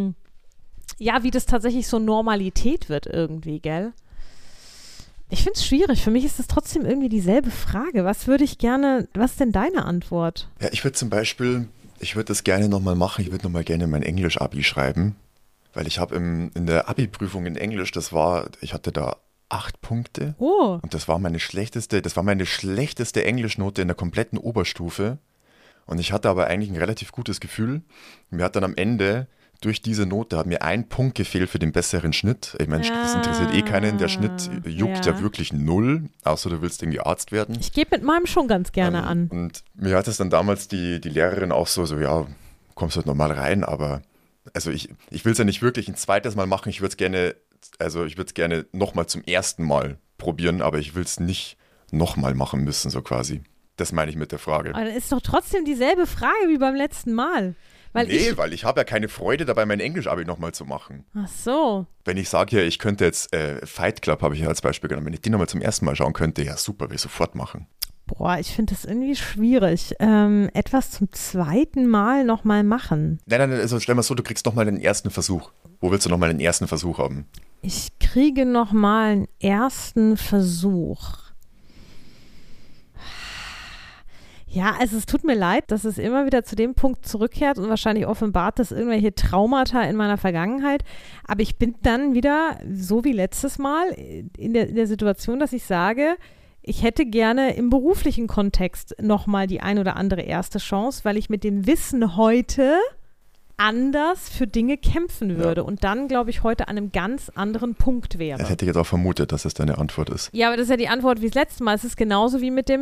wie das tatsächlich so Normalität wird irgendwie, gell? Ich finde es schwierig. Für mich ist es trotzdem irgendwie dieselbe Frage. Was ist denn deine Antwort? Ja, ich würde das gerne nochmal machen. Ich würde nochmal gerne mein Englisch-Abi schreiben. Weil ich habe in der Abi-Prüfung in Englisch, ich hatte da 8 Punkte. Oh. Und das war meine schlechteste Englischnote in der kompletten Oberstufe. Und ich hatte aber eigentlich ein relativ gutes Gefühl. Mir hat dann am Ende, durch diese Note, hat mir 1 Punkt gefehlt für den besseren Schnitt. Ich meine, das interessiert keinen. Der Schnitt juckt ja wirklich 0, außer du willst irgendwie Arzt werden. Ich gebe mit meinem schon ganz gerne an. Und mir hat es dann damals die Lehrerin auch so, ja, kommst halt normal rein, aber also ich will es ja nicht wirklich ein zweites Mal machen. Ich würde es gerne nochmal zum ersten Mal probieren, aber ich will es nicht nochmal machen müssen, so quasi. Das meine ich mit der Frage. Aber dann ist doch trotzdem dieselbe Frage wie beim letzten Mal. Weil ich habe ja keine Freude dabei, mein Englisch-Abi nochmal zu machen. Ach so. Wenn ich sage, ja, ich könnte jetzt Fight Club, habe ich ja als Beispiel genommen, wenn ich den nochmal zum ersten Mal schauen könnte, ja super, will ich sofort machen. Boah, ich finde das irgendwie schwierig. Etwas zum zweiten Mal nochmal machen. Nein, also stell mal so, du kriegst nochmal den ersten Versuch. Wo willst du nochmal den ersten Versuch haben? Ich kriege nochmal einen ersten Versuch. Ja, also es tut mir leid, dass es immer wieder zu dem Punkt zurückkehrt und wahrscheinlich offenbart das irgendwelche Traumata in meiner Vergangenheit. Aber ich bin dann wieder, so wie letztes Mal, in der Situation, dass ich sage, ich hätte gerne im beruflichen Kontext nochmal die ein oder andere erste Chance, weil ich mit dem Wissen heute anders für Dinge kämpfen würde und dann, glaube ich, heute an einem ganz anderen Punkt wäre. Das hätte ich jetzt auch vermutet, dass es deine Antwort ist. Ja, aber das ist ja die Antwort wie das letzte Mal. Es ist genauso wie mit dem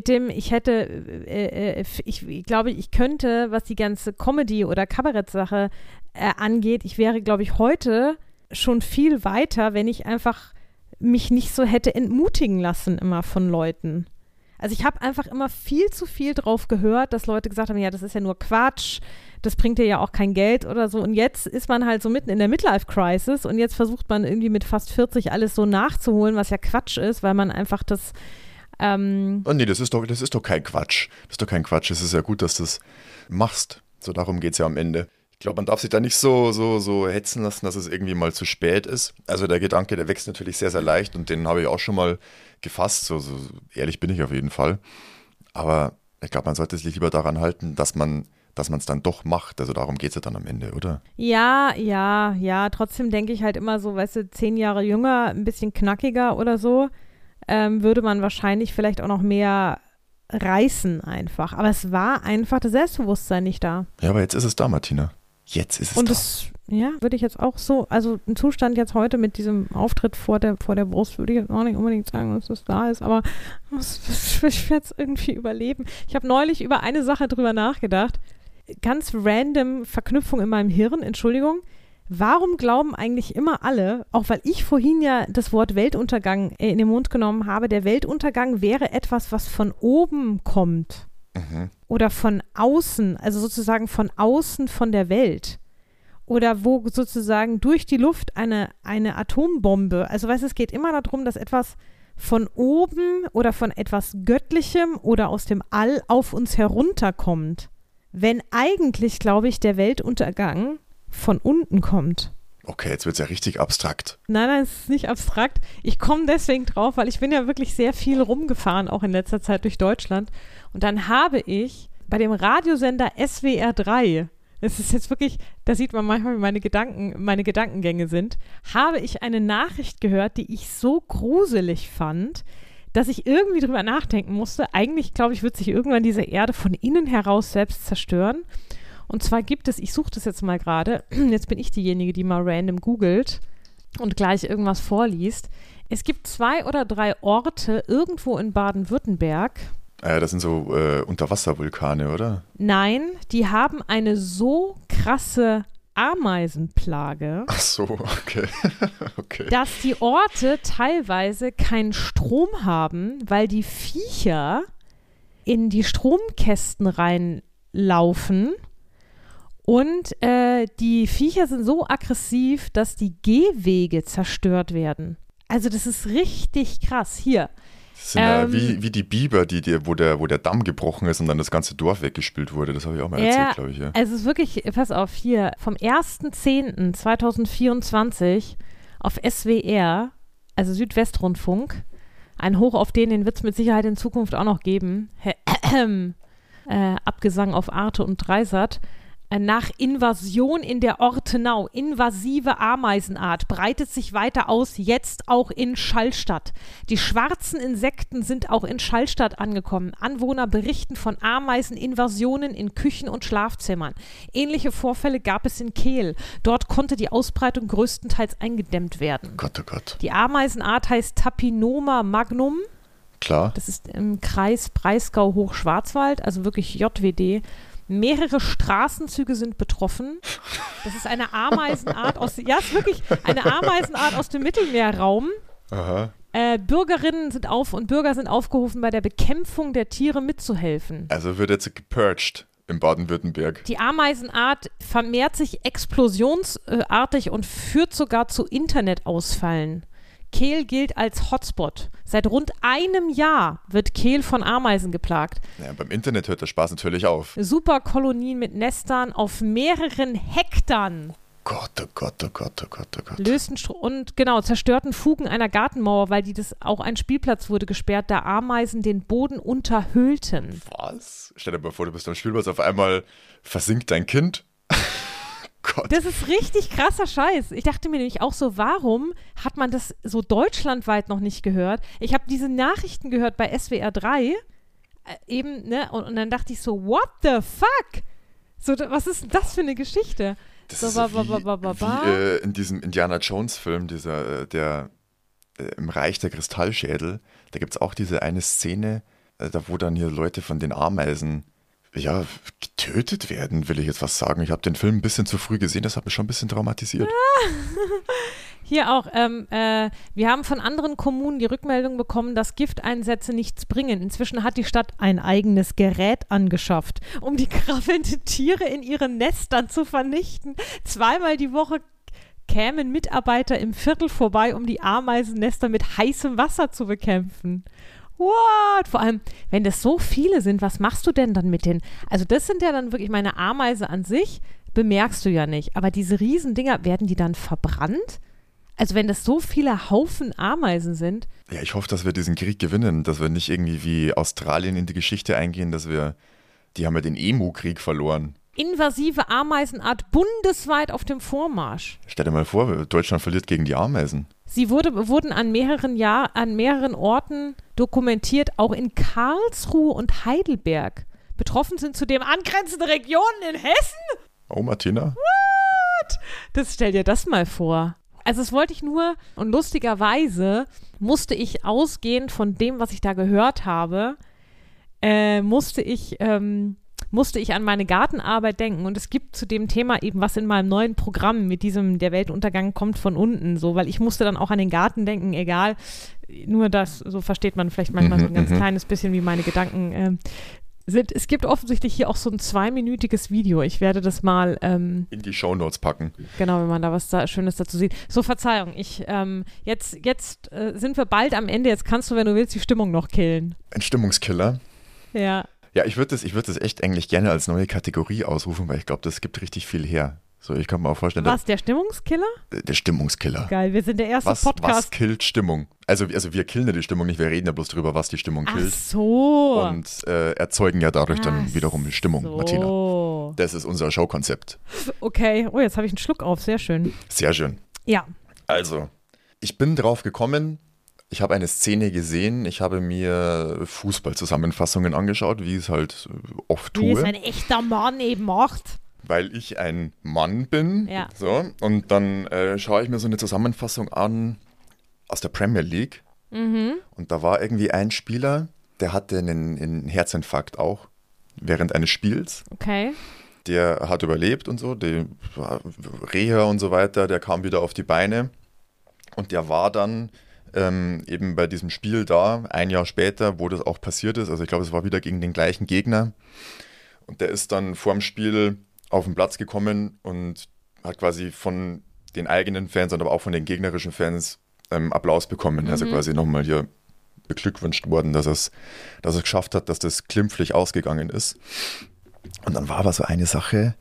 ich glaube, ich könnte, was die ganze Comedy- oder Kabarettsache angeht, ich wäre, glaube ich, heute schon viel weiter, wenn ich einfach mich nicht so hätte entmutigen lassen immer von Leuten. Also ich habe einfach immer viel zu viel drauf gehört, dass Leute gesagt haben, ja, das ist ja nur Quatsch, das bringt dir ja auch kein Geld oder so. Und jetzt ist man halt so mitten in der Midlife-Crisis und jetzt versucht man irgendwie mit fast 40 alles so nachzuholen, was ja Quatsch ist, weil man einfach das Oh nee, das ist doch kein Quatsch. Das ist doch kein Quatsch. Es ist ja gut, dass du das machst. So darum geht es ja am Ende. Ich glaube, man darf sich da nicht so hetzen lassen, dass es irgendwie mal zu spät ist. Also der Gedanke, der wächst natürlich sehr, sehr leicht und den habe ich auch schon mal gefasst. So ehrlich bin ich auf jeden Fall. Aber ich glaube, man sollte sich lieber daran halten, dass man es dann doch macht. Also darum geht es ja dann am Ende, oder? Ja. Trotzdem denke ich halt immer so, weißt du, 10 Jahre jünger, ein bisschen knackiger oder so, würde man wahrscheinlich vielleicht auch noch mehr reißen einfach. Aber es war einfach das Selbstbewusstsein nicht da. Ja, aber jetzt ist es da, Martina. Jetzt ist es und da. Das, würde ich jetzt auch so, also ein Zustand jetzt heute mit diesem Auftritt vor der Brust, würde ich jetzt auch nicht unbedingt sagen, dass das da ist, aber ich werde es irgendwie überleben. Ich habe neulich über eine Sache drüber nachgedacht. Ganz random Verknüpfung in meinem Hirn, Entschuldigung. Warum glauben eigentlich immer alle, auch weil ich vorhin ja das Wort Weltuntergang in den Mund genommen habe, der Weltuntergang wäre etwas, was von oben kommt oder von außen, also sozusagen von außen von der Welt oder wo sozusagen durch die Luft eine Atombombe, also weißt du, es geht immer darum, dass etwas von oben oder von etwas Göttlichem oder aus dem All auf uns herunterkommt. Wenn eigentlich, glaube ich, der Weltuntergang von unten kommt. Okay, jetzt wird es ja richtig abstrakt. Nein, es ist nicht abstrakt. Ich komme deswegen drauf, weil ich bin ja wirklich sehr viel rumgefahren, auch in letzter Zeit durch Deutschland. Und dann habe ich bei dem Radiosender SWR 3, es ist jetzt wirklich, da sieht man manchmal, wie meine Gedankengänge sind, habe ich eine Nachricht gehört, die ich so gruselig fand, dass ich irgendwie drüber nachdenken musste. Eigentlich, glaube ich, wird sich irgendwann diese Erde von innen heraus selbst zerstören. Und zwar gibt es, ich suche das jetzt mal gerade, jetzt bin ich diejenige, die mal random googelt und gleich irgendwas vorliest. Es gibt 2 oder 3 Orte irgendwo in Baden-Württemberg. Das sind so Unterwasservulkane, oder? Nein, die haben eine so krasse Ameisenplage, ach so, okay. Okay. dass die Orte teilweise keinen Strom haben, weil die Viecher in die Stromkästen reinlaufen. Und die Viecher sind so aggressiv, dass die Gehwege zerstört werden. Also das ist richtig krass. Hier. Das sind ja wie die Biber, wo der Damm gebrochen ist und dann das ganze Dorf weggespült wurde. Das habe ich auch mal erzählt, glaube ich. Ja. Also es ist wirklich, pass auf, hier, vom 1.10.2024 auf SWR, also Südwestrundfunk, ein Hoch auf den wird es mit Sicherheit in Zukunft auch noch geben. Abgesang auf Arte und Dreisat. Nach Invasion in der Ortenau, invasive Ameisenart, breitet sich weiter aus, jetzt auch in Schallstatt. Die schwarzen Insekten sind auch in Schallstatt angekommen. Anwohner berichten von Ameiseninvasionen in Küchen und Schlafzimmern. Ähnliche Vorfälle gab es in Kehl. Dort konnte die Ausbreitung größtenteils eingedämmt werden. Gott, oh Gott. Die Ameisenart heißt Tapinoma magnum. Klar. Das ist im Kreis Breisgau-Hochschwarzwald, also wirklich JWD. Mehrere Straßenzüge sind betroffen. Das ist eine Ameisenart ist wirklich eine Ameisenart aus dem Mittelmeerraum. Aha. Bürgerinnen und Bürger sind aufgerufen, bei der Bekämpfung der Tiere mitzuhelfen. Also wird jetzt gepurged in Baden-Württemberg. Die Ameisenart vermehrt sich explosionsartig und führt sogar zu Internetausfallen. Kehl gilt als Hotspot. Seit rund einem Jahr wird Kehl von Ameisen geplagt. Ja, beim Internet hört der Spaß natürlich auf. Superkolonien mit Nestern auf mehreren Hektar. Gott, oh Gott, oh Gott, oh Gott, oh Gott. Zerstörten Fugen einer Gartenmauer, weil auch ein Spielplatz wurde gesperrt, da Ameisen den Boden unterhöhlten. Was? Stell dir mal vor, du bist am Spielplatz, auf einmal versinkt dein Kind. Gott. Das ist richtig krasser Scheiß. Ich dachte mir nämlich auch so, warum hat man das so deutschlandweit noch nicht gehört? Ich habe diese Nachrichten gehört bei SWR 3 und dann dachte ich so, what the fuck? So, was ist denn das für eine Geschichte? Das ist wie in diesem Indiana Jones Film, der im Reich der Kristallschädel, da gibt es auch diese eine Szene, da wo dann hier Leute von den Ameisen getötet werden, will ich jetzt was sagen. Ich habe den Film ein bisschen zu früh gesehen, das hat mich schon ein bisschen traumatisiert. Hier auch, wir haben von anderen Kommunen die Rückmeldung bekommen, dass Gifteinsätze nichts bringen. Inzwischen hat die Stadt ein eigenes Gerät angeschafft, um die krabbelnden Tiere in ihren Nestern zu vernichten. 2-mal die Woche kämen Mitarbeiter im Viertel vorbei, um die Ameisennester mit heißem Wasser zu bekämpfen. What? Vor allem, wenn das so viele sind, was machst du denn dann mit den? Also das sind ja dann wirklich, meine Ameise an sich bemerkst du ja nicht. Aber diese Riesendinger, werden die dann verbrannt? Also wenn das so viele Haufen Ameisen sind. Ja, ich hoffe, dass wir diesen Krieg gewinnen, dass wir nicht irgendwie wie Australien in die Geschichte eingehen, die haben ja den Emu-Krieg verloren. Invasive Ameisenart bundesweit auf dem Vormarsch. Stell dir mal vor, Deutschland verliert gegen die Ameisen. Sie wurden an mehreren Orten dokumentiert, auch in Karlsruhe und Heidelberg. Betroffen sind zudem angrenzende Regionen in Hessen. Oh, Martina. What? Stell dir das mal vor. Also das wollte ich nur, und lustigerweise musste ich ausgehend von dem, was ich da gehört habe, musste ich an meine Gartenarbeit denken, und es gibt zu dem Thema eben was in meinem neuen Programm mit diesem, der Weltuntergang kommt von unten, so, weil ich musste dann auch an den Garten denken, egal, nur das, so versteht man vielleicht manchmal so ein ganz kleines bisschen, wie meine Gedanken sind. Es gibt offensichtlich hier auch so ein 2-minütiges Video, ich werde das mal in die Shownotes packen. Genau, wenn man da was Schönes dazu sieht. So, Verzeihung, jetzt sind wir bald am Ende, jetzt kannst du, wenn du willst, die Stimmung noch killen. Ein Stimmungskiller? Ja. Ja, ich würd das echt eigentlich gerne als neue Kategorie ausrufen, weil ich glaube, das gibt richtig viel her. So, ich kann mir auch vorstellen. Was, der Stimmungskiller? Der Stimmungskiller. Geil, wir sind der erste Podcast. Was killt Stimmung? Also wir killen ja die Stimmung nicht, wir reden ja bloß drüber, was die Stimmung killt. Ach so. Und erzeugen ja dadurch dann wiederum Stimmung, so. Martina. Das ist unser Showkonzept. Okay, oh, jetzt habe ich einen Schluck auf, sehr schön. Sehr schön. Ja. Also, ich bin drauf gekommen, ich habe eine Szene gesehen, ich habe mir Fußballzusammenfassungen angeschaut, wie ich es halt oft tue. Wie es ein echter Mann eben macht. Weil ich ein Mann bin. Ja. So, und dann schaue ich mir so eine Zusammenfassung an aus der Premier League. Mhm. Und da war irgendwie ein Spieler, der hatte einen Herzinfarkt auch während eines Spiels. Okay. Der hat überlebt und so, die Reha und so weiter, der kam wieder auf die Beine. Und der war dann eben bei diesem Spiel da, ein Jahr später, wo das auch passiert ist. Also ich glaube, es war wieder gegen den gleichen Gegner. Und der ist dann vorm Spiel auf den Platz gekommen und hat quasi von den eigenen Fans und aber auch von den gegnerischen Fans Applaus bekommen. Also quasi nochmal hier beglückwünscht worden, dass er es geschafft hat, dass das glimpflich ausgegangen ist. Und dann war aber so eine Sache,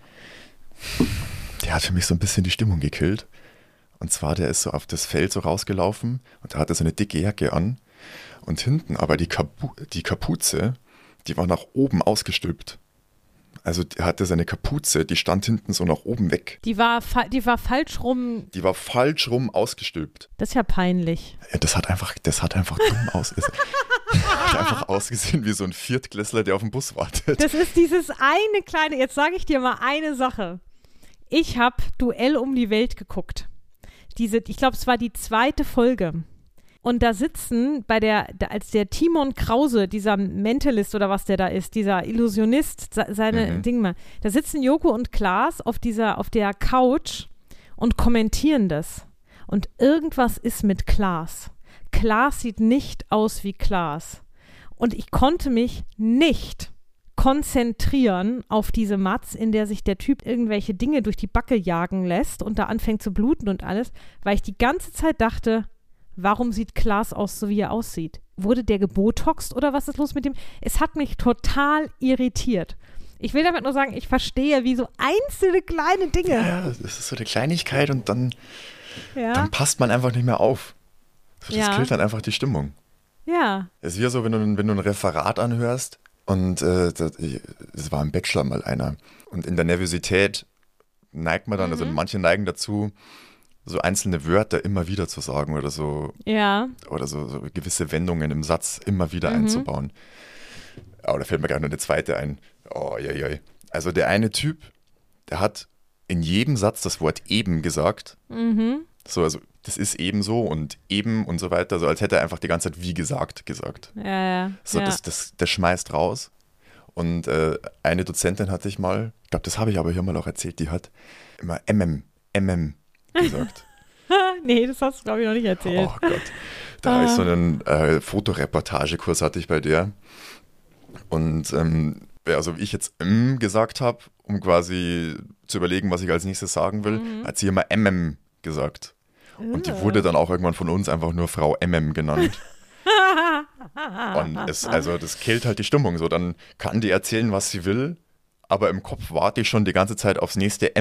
die hat für mich so ein bisschen die Stimmung gekillt. Und zwar, der ist so auf das Feld so rausgelaufen und da hatte so eine dicke Jacke an. Und hinten aber die Kapuze, die war nach oben ausgestülpt. Also er hatte seine Kapuze, die stand hinten so nach oben weg. Die war falsch rum. Die war falsch rum ausgestülpt. Das ist ja peinlich. Ja, das hat einfach dumm ausgesehen. Hat einfach ausgesehen wie so ein Viertklässler, der auf den Bus wartet. Das ist dieses eine kleine, jetzt sage ich dir mal eine Sache. Ich habe Duell um die Welt geguckt. Ich glaube, es war die 2. Folge. Und da sitzen als der Timon Krause, dieser Mentalist oder was der da ist, dieser Illusionist, seine Dinge, da sitzen Joko und Klaas auf der Couch und kommentieren das. Und irgendwas ist mit Klaas. Klaas sieht nicht aus wie Klaas. Und ich konnte mich nicht konzentrieren auf diese Matz, in der sich der Typ irgendwelche Dinge durch die Backe jagen lässt und da anfängt zu bluten und alles, weil ich die ganze Zeit dachte, warum sieht Klaas aus, so wie er aussieht? Wurde der gebotoxt oder was ist los mit dem? Es hat mich total irritiert. Ich will damit nur sagen, ich verstehe, wie so einzelne kleine Dinge. Ja, das ist so eine Kleinigkeit und dann passt man einfach nicht mehr auf. Das killt dann einfach die Stimmung. Ja. Es ist wie so, wenn du ein Referat anhörst und das war im Bachelor mal einer. Und in der Nervosität neigt man dann, also manche neigen dazu, so einzelne Wörter immer wieder zu sagen oder so. Ja. Oder so gewisse Wendungen im Satz immer wieder einzubauen. Aber da fällt mir gerade noch eine zweite ein. Oh, jei. Also der eine Typ, der hat in jedem Satz das Wort eben gesagt. So, also das ist eben so und eben und so weiter, so als hätte er einfach die ganze Zeit wie gesagt. Ja. So, das schmeißt raus. Und eine Dozentin hatte ich mal, ich glaube, das habe ich aber hier mal auch erzählt, die hat immer gesagt. Nee, das hast du, glaube ich, noch nicht erzählt. Oh Gott. Da habe ich so einen Fotoreportagekurs hatte ich bei der. Und also wie ich jetzt gesagt habe, um quasi zu überlegen, was ich als nächstes sagen will, hat sie immer gesagt. Und die wurde dann auch irgendwann von uns einfach nur Frau genannt. Und das killt halt die Stimmung so. Dann kann die erzählen, was sie will, aber im Kopf warte ich schon die ganze Zeit aufs nächste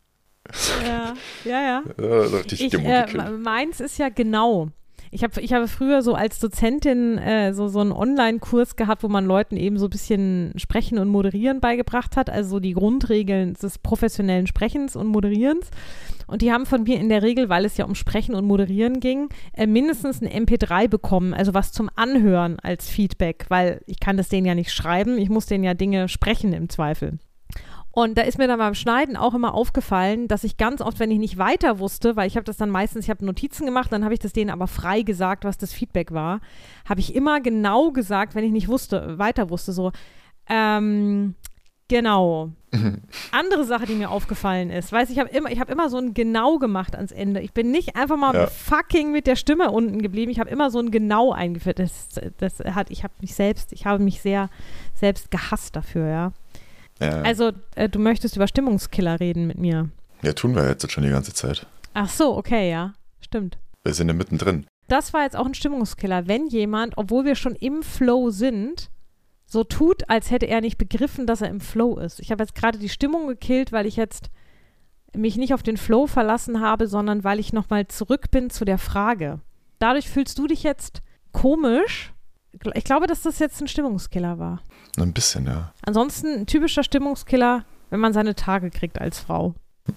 Ja. Die Stimmung gekillt. Meins ist ja genau. Ich habe früher so als Dozentin so einen Online-Kurs gehabt, wo man Leuten eben so ein bisschen Sprechen und Moderieren beigebracht hat, also so die Grundregeln des professionellen Sprechens und Moderierens. Und die haben von mir in der Regel, weil es ja um Sprechen und Moderieren ging, mindestens ein MP3 bekommen, also was zum Anhören als Feedback, weil ich kann das denen ja nicht schreiben, ich muss denen ja Dinge sprechen im Zweifel. Und da ist mir dann beim Schneiden auch immer aufgefallen, dass ich ganz oft, wenn ich nicht weiter wusste, weil ich habe das dann meistens, ich habe Notizen gemacht, dann habe ich das denen aber frei gesagt, was das Feedback war, habe ich immer genau gesagt, wenn ich nicht weiter wusste, so, genau. Andere Sache, die mir aufgefallen ist, ich habe immer so ein Genau gemacht ans Ende. Ich bin nicht einfach mal fucking mit der Stimme unten geblieben, ich habe immer so ein Genau eingeführt. Ich habe mich sehr selbst gehasst dafür, ja. Also, du möchtest über Stimmungskiller reden mit mir. Ja, tun wir jetzt schon die ganze Zeit. Ach so, okay, ja, stimmt. Wir sind ja mittendrin. Das war jetzt auch ein Stimmungskiller. Wenn jemand, obwohl wir schon im Flow sind, so tut, als hätte er nicht begriffen, dass er im Flow ist. Ich habe jetzt gerade die Stimmung gekillt, weil ich jetzt mich nicht auf den Flow verlassen habe, sondern weil ich nochmal zurück bin zu der Frage. Dadurch fühlst du dich jetzt komisch. Ich glaube, dass das jetzt ein Stimmungskiller war. Ein bisschen, ja. Ansonsten ein typischer Stimmungskiller, wenn man seine Tage kriegt als Frau.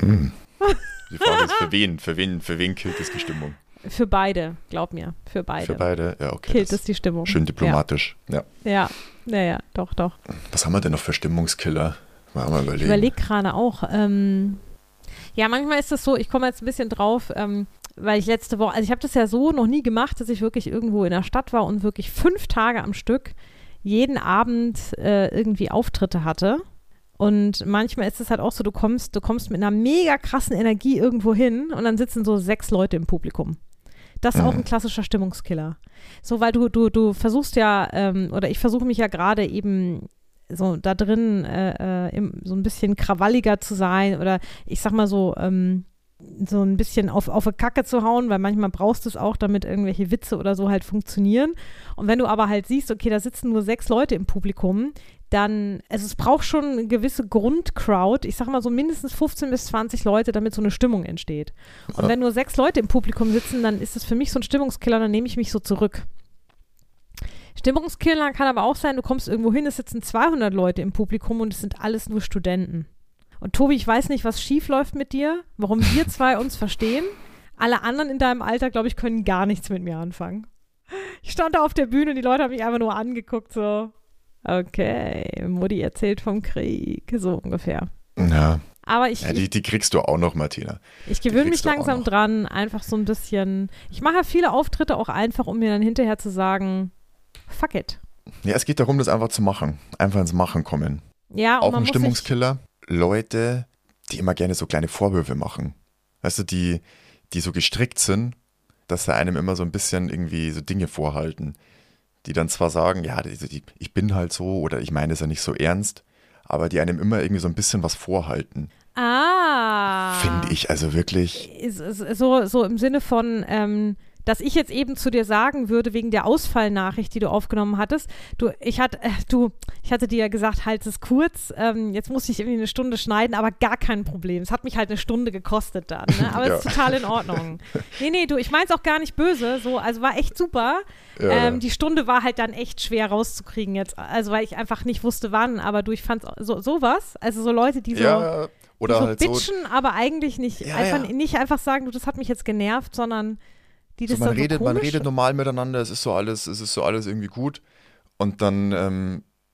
Die Frage ist, für wen killt es die Stimmung? Für beide, glaub mir, für beide. Für beide, ja, okay. Killt es die Stimmung. Schön diplomatisch, ja. Ja, doch. Was haben wir denn noch für Stimmungskiller? Mal überlegen. Ich überlege gerade auch. Ja, manchmal ist das so, ich komme jetzt ein bisschen drauf, weil ich letzte Woche, also ich habe das ja so noch nie gemacht, dass ich wirklich irgendwo in der Stadt war und wirklich 5 Tage am Stück jeden Abend irgendwie Auftritte hatte. Und manchmal ist es halt auch so, du kommst mit einer mega krassen Energie irgendwo hin und dann sitzen so 6 Leute im Publikum. Das ist auch ein klassischer Stimmungskiller. So, weil du versuchst ja, oder ich versuche mich ja gerade eben so da drin so ein bisschen krawalliger zu sein oder ich sag mal so ein bisschen auf eine Kacke zu hauen, weil manchmal brauchst du es auch, damit irgendwelche Witze oder so halt funktionieren. Und wenn du aber halt siehst, okay, da sitzen nur 6 Leute im Publikum, dann, also es braucht schon eine gewisse Grundcrowd, ich sag mal so mindestens 15 bis 20 Leute, damit so eine Stimmung entsteht. Und wenn nur 6 Leute im Publikum sitzen, dann ist das für mich so ein Stimmungskiller, dann nehme ich mich so zurück. Stimmungskiller kann aber auch sein, du kommst irgendwo hin, es sitzen 200 Leute im Publikum und es sind alles nur Studenten. Und Tobi, ich weiß nicht, was schief läuft mit dir, warum wir 2 uns verstehen. Alle anderen in deinem Alter, glaube ich, können gar nichts mit mir anfangen. Ich stand da auf der Bühne und die Leute haben mich einfach nur angeguckt, so, okay, Mutti erzählt vom Krieg, so ungefähr. Ja. Aber die kriegst du auch noch, Martina. Ich gewöhne mich langsam dran, einfach so ein bisschen. Ich mache ja viele Auftritte auch einfach, um mir dann hinterher zu sagen, fuck it. Ja, es geht darum, das einfach zu machen. Einfach ins Machen kommen. Ja, und auch ein Stimmungskiller. Leute, die immer gerne so kleine Vorwürfe machen. Weißt du, die so gestrickt sind, dass sie einem immer so ein bisschen irgendwie so Dinge vorhalten. Die dann zwar sagen, ja, ich bin halt so oder ich meine es ja nicht so ernst, aber die einem immer irgendwie so ein bisschen was vorhalten. Finde ich also wirklich. So im Sinne von, dass ich jetzt eben zu dir sagen würde, wegen der Ausfallnachricht, die du aufgenommen hattest, ich hatte dir ja gesagt, halt es kurz, jetzt musste ich irgendwie eine Stunde schneiden, aber gar kein Problem. Es hat mich halt eine Stunde gekostet dann, ne? Aber es ist total in Ordnung. Nee, ich meine es auch gar nicht böse, so, also war echt super. Ja. Die Stunde war halt dann echt schwer rauszukriegen jetzt, also weil ich einfach nicht wusste, wann, aber ich fand sowas, also so Leute, die so, oder die so halt bitchen, aber eigentlich nicht, nicht einfach sagen, das hat mich jetzt genervt, sondern die das so, man redet normal miteinander, es ist so alles irgendwie gut und dann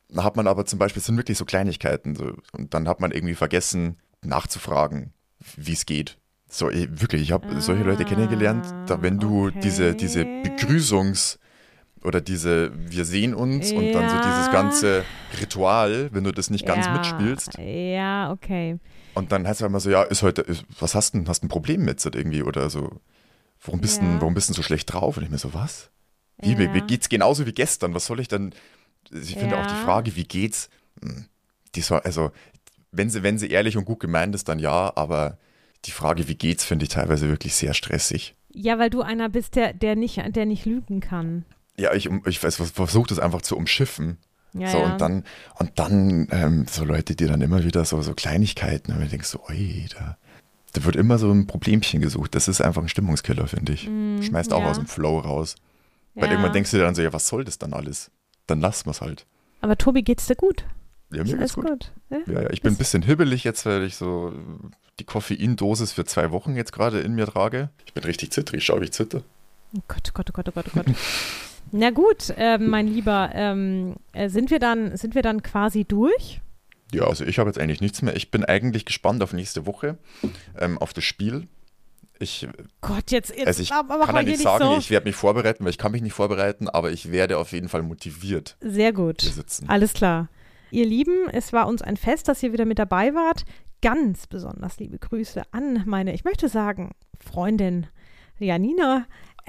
Dann hat man aber zum Beispiel, es sind wirklich so Kleinigkeiten, so, und dann hat man irgendwie vergessen nachzufragen, wie es geht. So, ich habe solche Leute kennengelernt, da wenn du diese Begrüßungs- oder wir sehen uns und dann so dieses ganze Ritual, wenn du das nicht ganz mitspielst. Ja, okay. Und dann heißt es immer so, ja, was hast du ein Problem mit irgendwie oder so, warum bist du so schlecht drauf? Und ich mir so, was? Wie, mir geht's genauso wie gestern, was soll ich dann, ich finde auch die Frage, wie geht's, die soll, also, wenn sie ehrlich und gut gemeint ist, dann ja, aber die Frage, wie geht's, finde ich teilweise wirklich sehr stressig. Ja, weil du einer bist, der nicht lügen kann. Ja, ich versuche das einfach zu umschiffen. Ja, so, ja. Und dann so Leute, die dann immer wieder so Kleinigkeiten, und du denkst so, da wird immer so ein Problemchen gesucht. Das ist einfach ein Stimmungskiller, finde ich. Schmeißt auch aus dem Flow raus. Weil irgendwann denkst du dir dann so, ja, was soll das dann alles? Dann lassen wir es halt. Aber Tobi, geht's dir gut? Ja, mir geht's gut. Ja, ich bin ein bisschen hibbelig jetzt, weil ich so die Koffeindosis für 2 Wochen jetzt gerade in mir trage. Ich bin richtig zittrig, schau, wie ich zitter. Oh Gott. Na gut, mein Lieber, sind wir dann quasi durch? Ja, also ich habe jetzt eigentlich nichts mehr. Ich bin eigentlich gespannt auf nächste Woche, auf das Spiel. Ich kann ja nicht sagen, so. Ich werde mich vorbereiten, weil ich kann mich nicht vorbereiten, aber ich werde auf jeden Fall motiviert. Sehr gut, hier sitzen. Alles klar. Ihr Lieben, es war uns ein Fest, dass ihr wieder mit dabei wart. Ganz besonders liebe Grüße an meine, ich möchte sagen, Freundin Janina.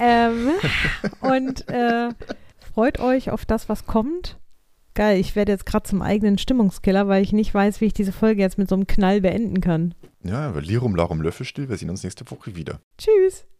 Und freut euch auf das, was kommt. Geil, ich werde jetzt gerade zum eigenen Stimmungskiller, weil ich nicht weiß, wie ich diese Folge jetzt mit so einem Knall beenden kann. Ja, aber Lirum Larum Löffelstiel, wir sehen uns nächste Woche wieder. Tschüss.